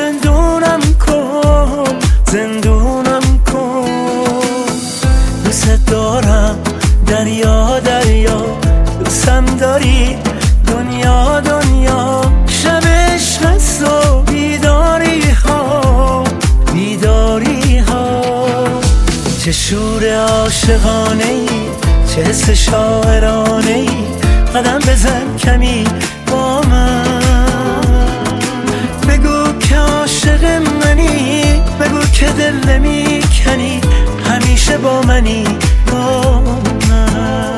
زندونم کن، زندونم کن. دوست دارم دریا دریا، دوستم داری دنیا دنیا. شب عشق است و بیداری ها، بیداری ها. چه شور عاشقانه ای، چه حس شاعرانه ای. قدم بزن کمی با من، بگو که عاشق منی، بگو که دل نمیکنی، همیشه با منی با من.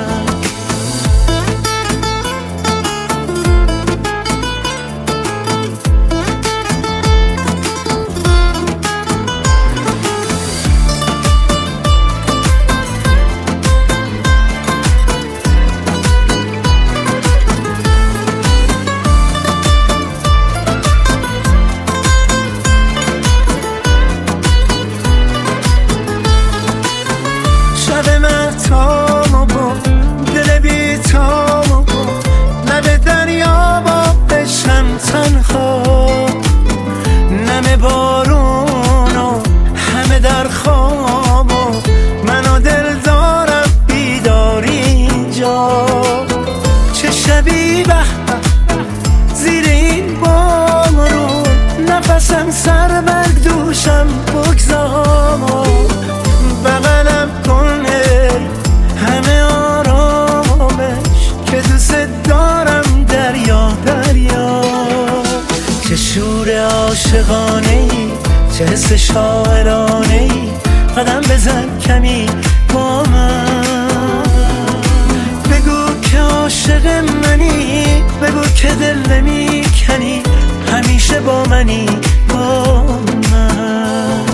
شب مهتابو با دل بی‌تابو با لب دریا با عشقم تنها. نم بارون و همه در خواب و من و دل دارم بیداری اینجا. چه شبی به زیر این بارون، نفسم سر بر دوشم بگذار. بغلم کن همه آرامش که دوست دارم دریا دریا. چه شور عاشقانه ای، چه حس شاعرانه ای. قدم بزن کمی با من، بگو که عاشق منی، بگو که دل نمیکنی، همیشه با منی با من.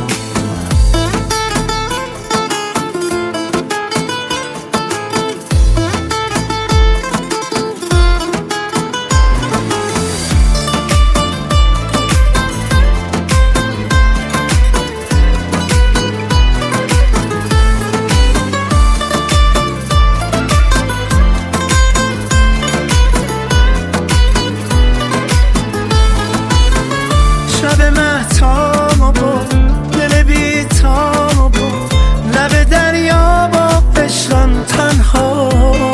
شب مهتابو با دل بی‌تابو با لب دریا با عشقم تنها.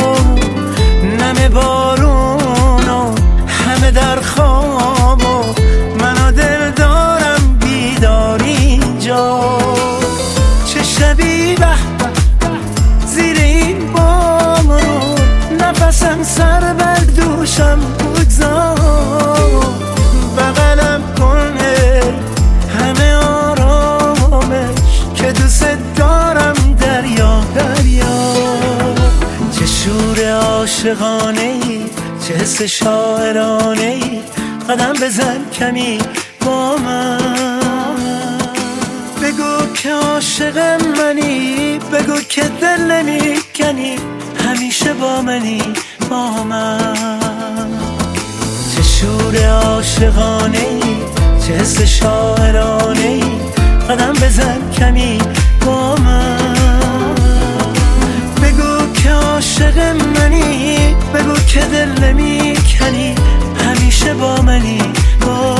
نم بارون و همه در خواب و من و دل دارم بیداری اینجا. چه شبی به زیر این بارون، نفسم سر بر دوشم بگذار. بغلم کن همه آرامش که دوست دارم دریا دریا. چه شور عاشقانه ای، چه حس شاعرانه ای. قدم بزن کمی با من، بگو که عاشق منی، بگو که دل نمیکنی، همیشه با منی با من. چه شور عاشقانه ای، چه حس شاعرانه ای. قدم بزن کمی با من، بگو که عاشق منی، بگو که دل نمیکنی، همیشه با منی با